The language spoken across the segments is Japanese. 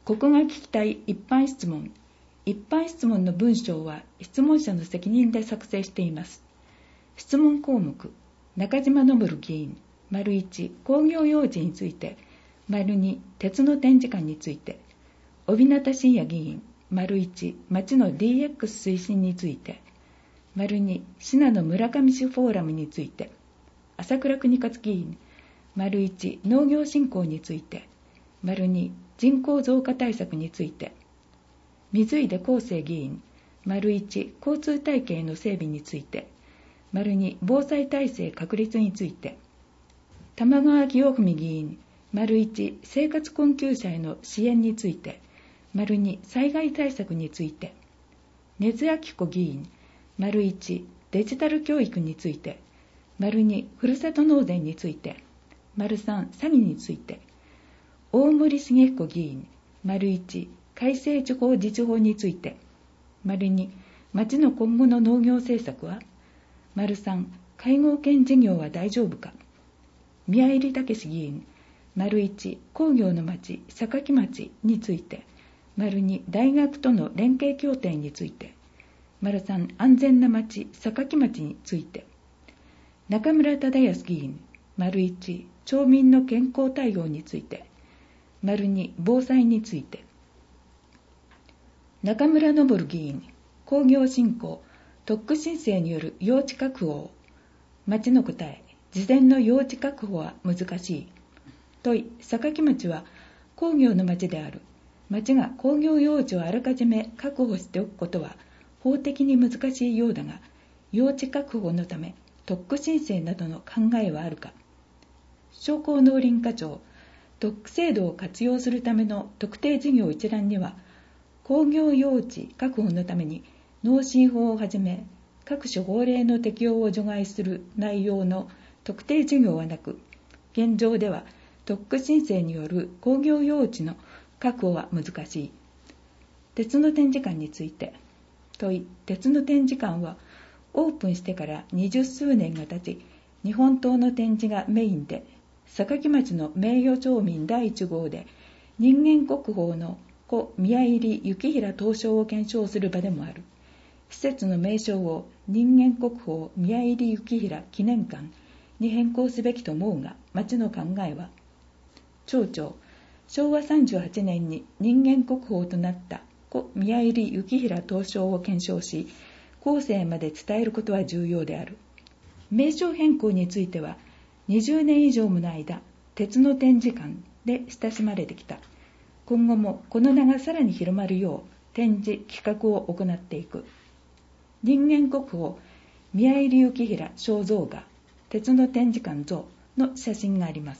ここが聞きたい一般質問。一般質問の文章は質問者の責任で作成しています。質問項目、中島昇議員、1、工業用地について、2、鉄の展示館について、帯名信也議員、1、町の DX 推進について、2、信濃村上市フォーラムについて、朝倉邦勝議員、1、農業振興について、2、人口増加対策について、水出康生議員、1、交通体系の整備について、2、防災体制確立について、玉川清文議員、1、生活困窮者への支援について、2、災害対策について、根津明子議員、1、デジタル教育について、2、ふるさと納税について、3、詐欺について、大森茂彦議員、1、改正地方自治法について、2、町の今後の農業政策は、3、介護保険事業は大丈夫か、宮入武議員、1、工業の町、榊町について、2、大学との連携協定について、3、安全な町、榊町について、中村忠康議員、1、町民の健康対応について、2、防災について、中村昇議員、工業振興、特区申請による用地確保を、町の答え、事前の用地確保は難しい。問い、榊町は工業の町である。町が工業用地をあらかじめ確保しておくことは法的に難しいようだが、用地確保のため特区申請などの考えはあるか。商工農林課長、特区制度を活用するための特定事業一覧には、工業用地確保のために農信法をはじめ各種法令の適用を除外する内容の特定事業はなく、現状では特区申請による工業用地の確保は難しい。鉄の展示館について、問い、鉄の展示館はオープンしてから20数年が経ち、日本刀の展示がメインで、榊町の名誉町民第1号で人間国宝の故宮入幸平東照を検証する場でもある。施設の名称を人間国宝宮入幸平記念館に変更すべきと思うが、町の考えは、町長、昭和38年に人間国宝となった故宮入幸平東照を検証し、後世まで伝えることは重要である。名称変更については、20年以上もの間、鉄の展示館で親しまれてきた。今後もこの名がさらに広まるよう展示・企画を行っていく。人間国宝宮入幸平肖像画、鉄の展示館像の写真があります。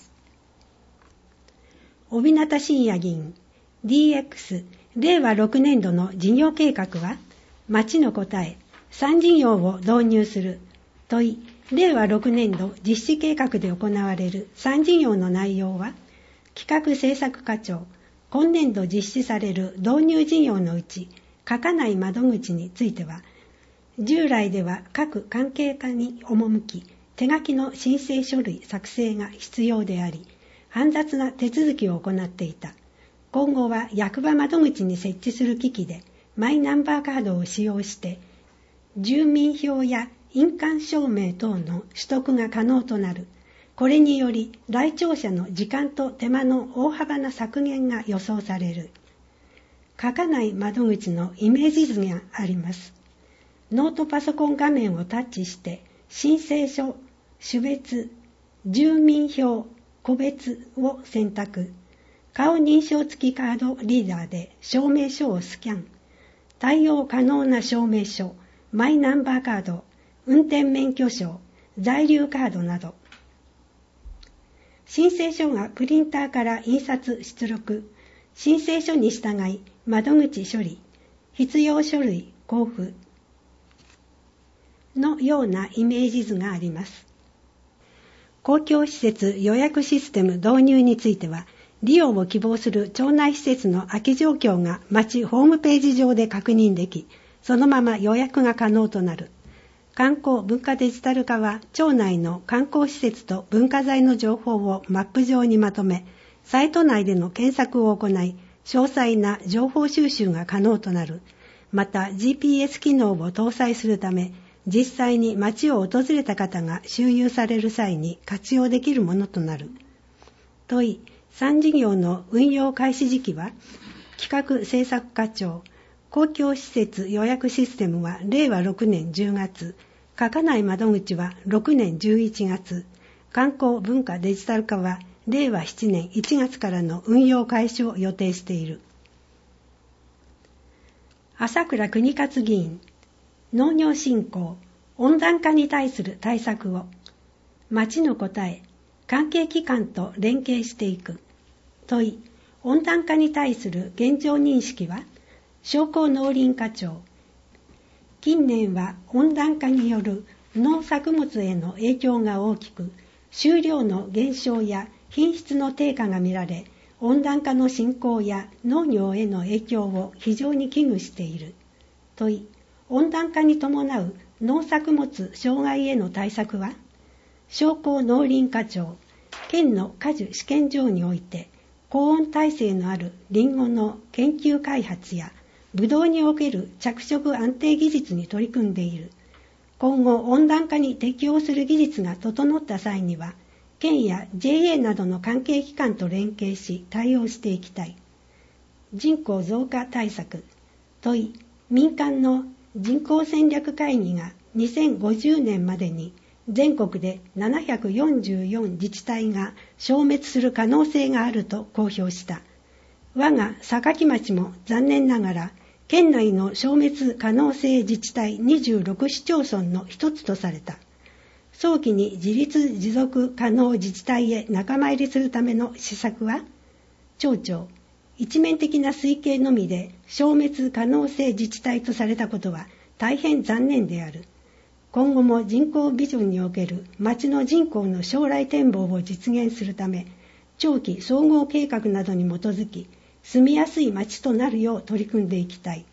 帯名信也議員、DX 令和6年度の事業計画は、町の答え、3事業を導入する。問い、令和6年度実施計画で行われる3事業の内容は、企画政策課長、今年度実施される導入事業のうち、書かない窓口については、従来では各関係課に赴き、手書きの申請書類作成が必要であり、煩雑な手続きを行っていた。今後は役場窓口に設置する機器で、マイナンバーカードを使用して、住民票や印鑑証明等の取得が可能となる。これにより、来庁者の時間と手間の大幅な削減が予想される。書かない窓口のイメージ図があります。ノートパソコン画面をタッチして、申請書、種別、住民票、個別を選択。顔認証付きカードリーダーで証明書をスキャン。対応可能な証明書、マイナンバーカード、運転免許証、在留カードなど。申請書がプリンターから印刷出力。申請書に従い窓口処理、必要書類交付のようなイメージ図があります。公共施設予約システム導入については、利用を希望する町内施設の空き状況が町ホームページ上で確認でき、そのまま予約が可能となる。観光文化デジタル化は、町内の観光施設と文化財の情報をマップ上にまとめ、サイト内での検索を行い、 詳細な情報収集が可能となる。また GPS 機能を搭載するため、実際に町を訪れた方が周遊される際に活用できるものとなる。問い、3事業の運用開始時期は、企画制作課長、公共施設予約システムは令和6年10月、書かない窓口は6年11月、観光文化デジタル化は令和7年1月からの運用開始を予定している。朝倉邦勝議員、農業振興、温暖化に対する対策を、町の答え、関係機関と連携していく。問い、温暖化に対する現状認識は、商工農林課長、近年は温暖化による農作物への影響が大きく、収量の減少や品質の低下が見られ、温暖化の進行や農業への影響を非常に危惧している。問い、温暖化に伴う農作物障害への対策は、商工農林課長、県の果樹試験場において、高温耐性のあるリンゴの研究開発や、ブドウにおける着色安定技術に取り組んでいる。今後温暖化に適応する技術が整った際には、県や JA などの関係機関と連携し対応していきたい。人口増加対策。問い、民間の人口戦略会議が2050年までに全国で744自治体が消滅する可能性があると公表した。我が坂町も残念ながら県内の消滅可能性自治体26市町村の一つとされた。早期に自立持続可能自治体へ仲間入りするための施策は、町長、一面的な推計のみで消滅可能性自治体とされたことは大変残念である。今後も人口ビジョンにおける町の人口の将来展望を実現するため、長期総合計画などに基づき、住みやすい町となるよう取り組んでいきたい。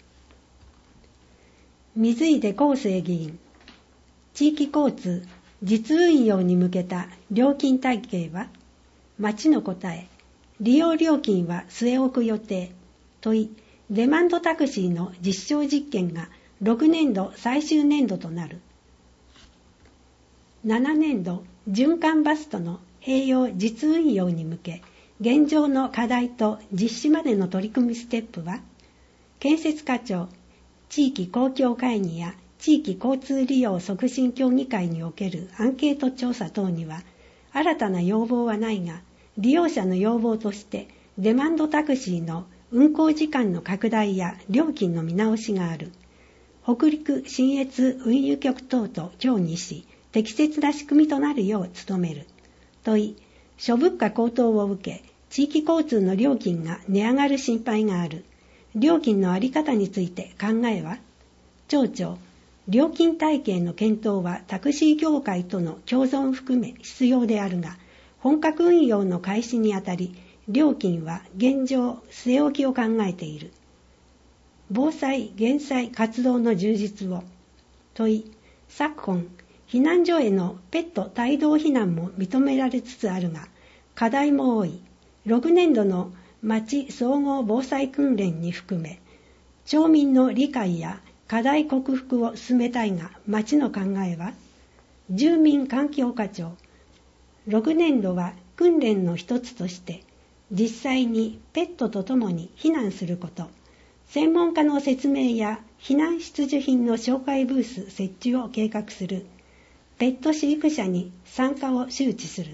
水出康生議員、地域交通、実運用に向けた料金体系は、町の答え、利用料金は据え置く予定。問い、デマンドタクシーの実証実験が6年度最終年度となる。7年度循環バスとの併用実運用に向け、現状の課題と実施までの取り組みステップは、建設課長、地域公共会議や地域交通利用促進協議会におけるアンケート調査等には、新たな要望はないが、利用者の要望としてデマンドタクシーの運行時間の拡大や料金の見直しがある。北陸信越運輸局等と協議し、適切な仕組みとなるよう努める。問い、諸物価高騰を受け、地域交通の料金が値上がる心配がある。料金の在り方について考えは、町長、料金体系の検討はタクシー業界との共存を含め必要であるが、本格運用の開始にあたり、料金は現状据え置きを考えている。防災・減災活動の充実を。問い、昨今、避難所へのペット帯同避難も認められつつあるが、課題も多い。6年度の町総合防災訓練に含め、町民の理解や課題克服を進めたいが、町の考えは、住民環境課長、6年度は訓練の一つとして、実際にペットとともに避難すること、専門家の説明や避難必需品の紹介ブース設置を計画する。ペット飼育者に参加を周知する。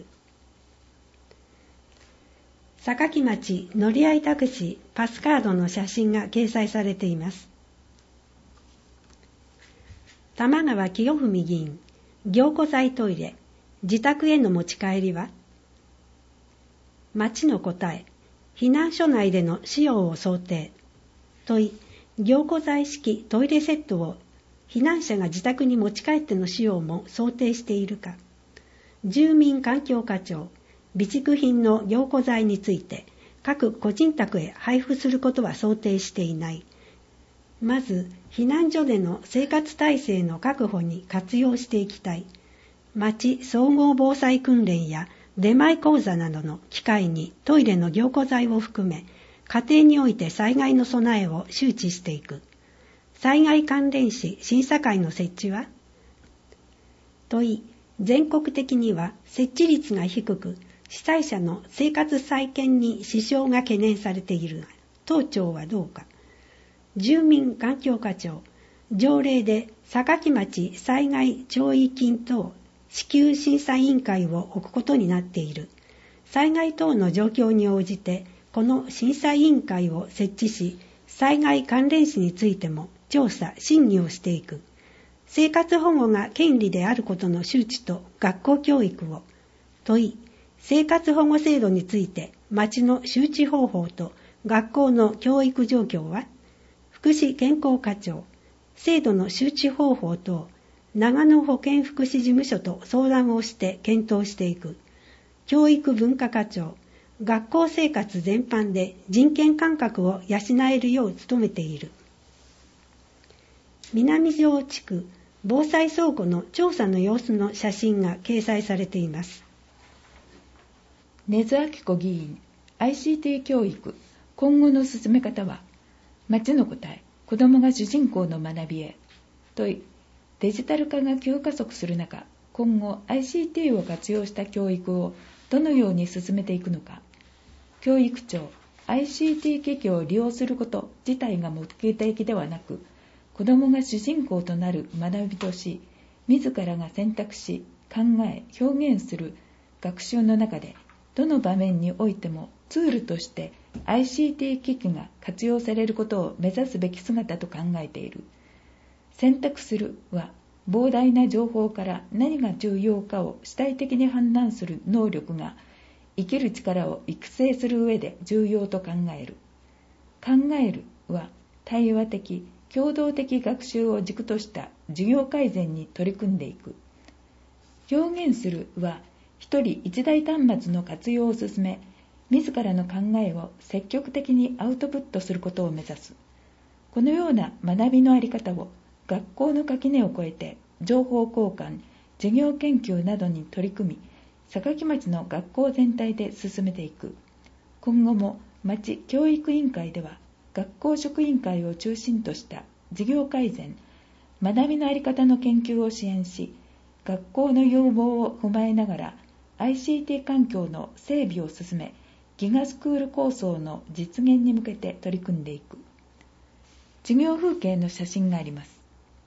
坂町乗り合いタクシーパスカードの写真が掲載されています。玉川清文議員、凝固剤トイレ、自宅への持ち帰りは、町の答え、避難所内での使用を想定。問い、凝固剤式トイレセットを避難者が自宅に持ち帰っての使用も想定しているか。住民環境課長、備蓄品の凝固剤について各個人宅へ配布することは想定していない。まず避難所での生活体制の確保に活用していきたい。町総合防災訓練や出前講座などの機会にトイレの凝固剤を含め家庭において災害の備えを周知していく。災害関連死審査会の設置は？問い、全国的には設置率が低く、被災者の生活再建に支障が懸念されているが、当庁はどうか。住民環境課長、条例で榊町災害弔慰金等支給審査委員会を置くことになっている。災害等の状況に応じて、この審査委員会を設置し、災害関連死についても調査・審議をしていく。生活保護が権利であることの周知と学校教育を。問い、生活保護制度について町の周知方法と学校の教育状況は？福祉健康課長、制度の周知方法と長野保健福祉事務所と相談をして検討していく。教育文化課長、学校生活全般で人権感覚を養えるよう努めている。南城地区防災倉庫の調査の様子の写真が掲載されています。 根津明子議員、ICT 教育、今後の進め方は？町の答え、子どもが主人公の学びへ。問い、デジタル化が急加速する中、今後 ICT を活用した教育をどのように進めていくのか。教育庁、ICT 機器を利用すること自体が目的ではなく、子どもが主人公となる学びとし、自らが選択し、考え、表現する学習の中で、どの場面においてもツールとして ICT 機器が活用されることを目指すべき姿と考えている。選択するは、膨大な情報から何が重要かを主体的に判断する能力が、生きる力を育成する上で重要と考える。考えるは、対話的、共同的学習を軸とした授業改善に取り組んでいく。表現するは、一人一台端末の活用を進め、自らの考えを積極的にアウトプットすることを目指す。このような学びのあり方を学校の垣根を越えて情報交換、授業研究などに取り組み、坂城町の学校全体で進めていく。今後も町教育委員会では、学校職員会を中心とした授業改善、学びのあり方の研究を支援し、学校の要望を踏まえながら ICT 環境の整備を進め、ギガスクール構想の実現に向けて取り組んでいく。授業風景の写真があります。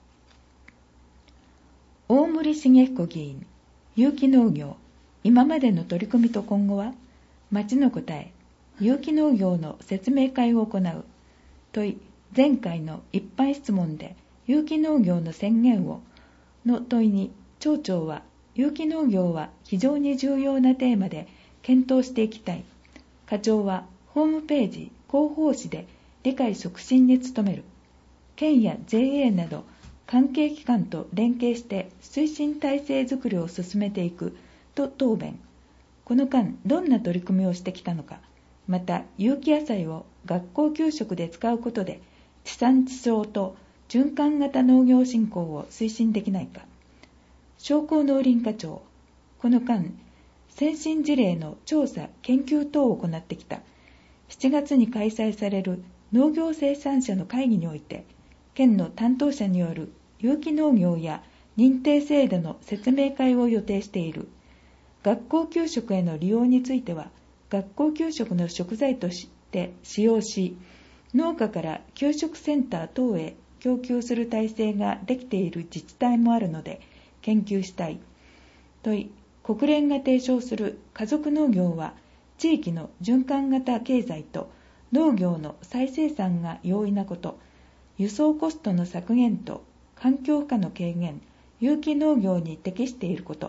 大森茂彦議員、有機農業、今までの取り組みと今後は？町の答え、有機農業の説明会を行う。問い、前回の一般質問で有機農業の宣言をの問いに、町長は有機農業は非常に重要なテーマで検討していきたい。課長はホームページ、広報誌で理解促進に努める。県や JA など関係機関と連携して推進体制づくりを進めていくと答弁。この間どんな取り組みをしてきたのか、また有機野菜を学校給食で使うことで地産地消と循環型農業振興を推進できないか。商工農林課長、この間先進事例の調査・研究等を行ってきた。7月に開催される農業生産者の会議において、県の担当者による有機農業や認定制度の説明会を予定している。学校給食への利用については、学校給食の食材として使用し、農家から給食センター等へ供給する体制ができている自治体もあるので、研究したい。問い、国連が提唱する家族農業は、地域の循環型経済と農業の再生産が容易なこと、輸送コストの削減と環境負荷の軽減、有機農業に適していること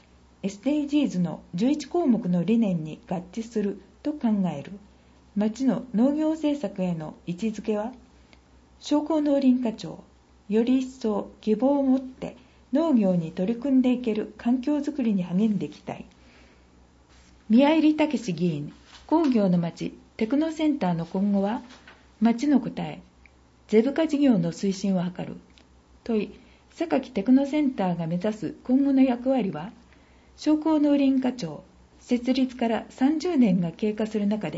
、SDGs の11項目の理念に合致すると考える。町の農業政策への位置づけは？商工農林課長、より一層希望を持って農業に取り組んでいける環境づくりに励んでいきたい。宮入武議員、工業の町テクノセンターの今後は？町の答え、ゼブ化事業の推進を図る。問い、榊テクノセンターが目指す今後の役割は？商工農林課長、設立から30年が経過する中で、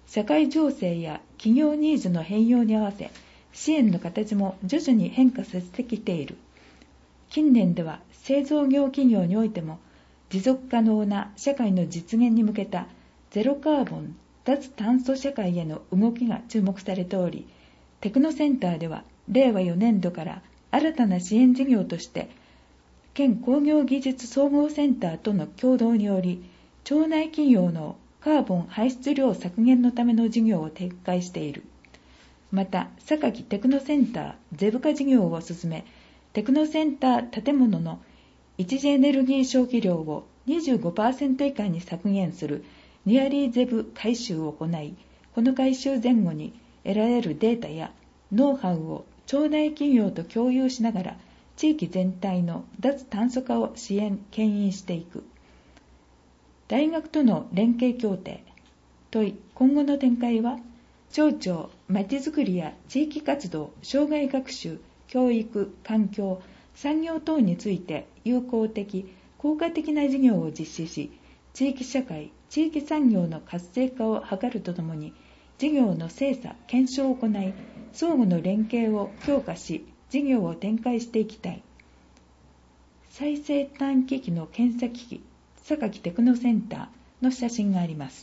社会情勢や企業ニーズの変容に合わせ、支援の形も徐々に変化させてきている。近年では製造業企業においても、持続可能な社会の実現に向けたゼロカーボン、脱炭素社会への動きが注目されており、テクノセンターでは令和4年度から新たな支援事業として、県工業技術総合センターとの共同により、町内企業のカーボン排出量削減のための事業を展開している。また、榊テクノセンターゼブ化事業を進め、テクノセンター建物の一次エネルギー消費量を 25% 以下に削減するニアリーゼブ改修を行い、この改修前後に得られるデータやノウハウを町内企業と共有しながら、地域全体の脱炭素化を支援・牽引していく。大学との連携協定。問い、今後の展開は、町長、まちづくりや地域活動、障害学習、教育、環境、産業等について有効的、効果的な事業を実施し、地域社会、地域産業の活性化を図るとともに、事業の精査・検証を行い、相互の連携を強化し、事業を展開していきたい。最先端機器の検査機器、榊テクノセンターの写真があります。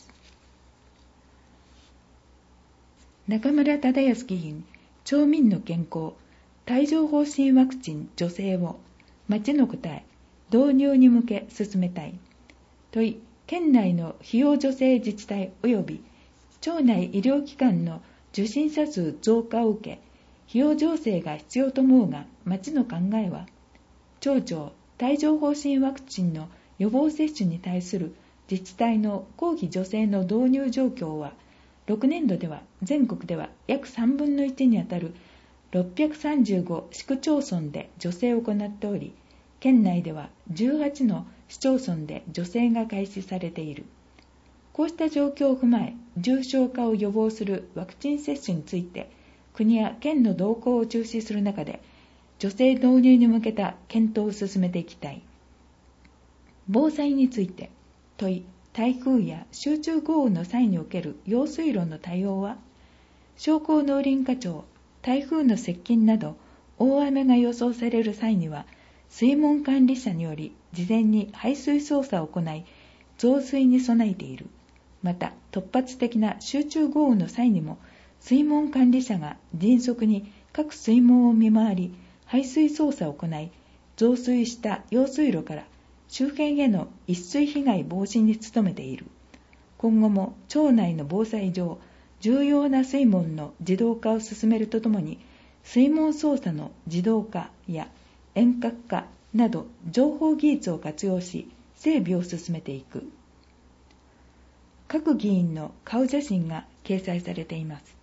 中村忠康議員、町民の健康、帯状疱疹ワクチン助成を町の答え、導入に向け進めたい。問い、県内の費用助成自治体及び町内医療機関の受診者数増加を受け、費用助成が必要と思うが、町の考えは、町長、帯状疱疹ワクチンの予防接種に対する自治体の公費助成の導入状況は、6年度では全国では約3分の1にあたる635市区町村で助成を行っており、県内では18の市町村で助成が開始されている。こうした状況を踏まえ、重症化を予防するワクチン接種について、国や県の動向を注視する中で、助成導入に向けた検討を進めていきたい。防災について、問い、台風や集中豪雨の際における用水路の対応は、商工農林課長、台風の接近など大雨が予想される際には、水門管理者により事前に排水操作を行い、増水に備えている。また、突発的な集中豪雨の際にも、水門管理者が迅速に各水門を見回り、排水操作を行い、増水した用水路から周辺への溢水被害防止に努めている。今後も町内の防災上、重要な水門の自動化を進めるとともに、水門操作の自動化や遠隔化など情報技術を活用し、整備を進めていく。各議員の顔写真が掲載されています。